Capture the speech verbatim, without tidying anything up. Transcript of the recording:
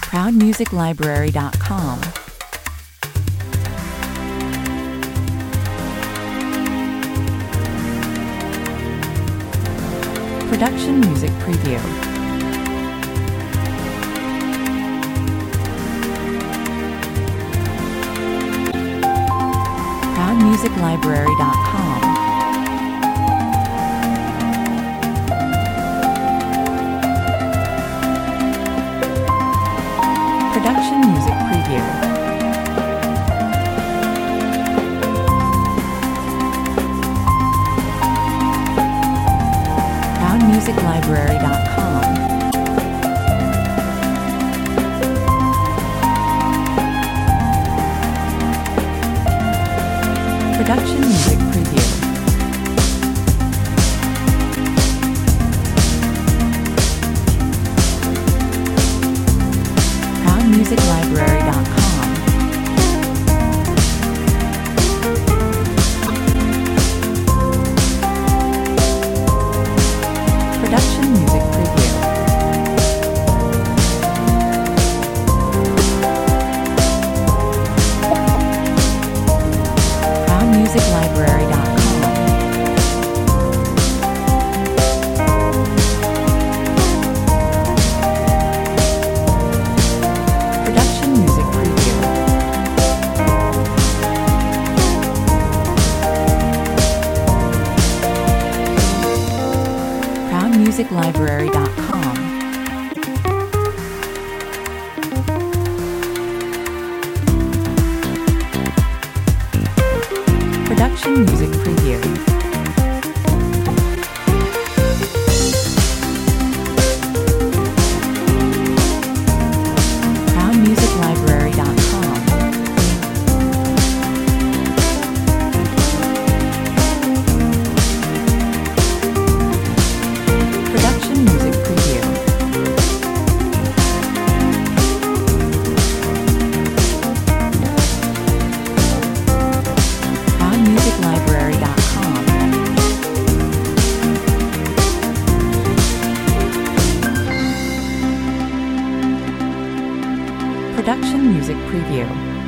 proud music library dot com. Production Music Preview. proud music library dot com. Production Music Preview. proud music library dot com. Production Music Preview. proud music library dot com. Production Music Preview. proud music library dot com. Production Music Preview. proud music library dot com. Production Music Preview. proud music library dot com. Production Music Preview. proud music library dot com. Production Music Preview.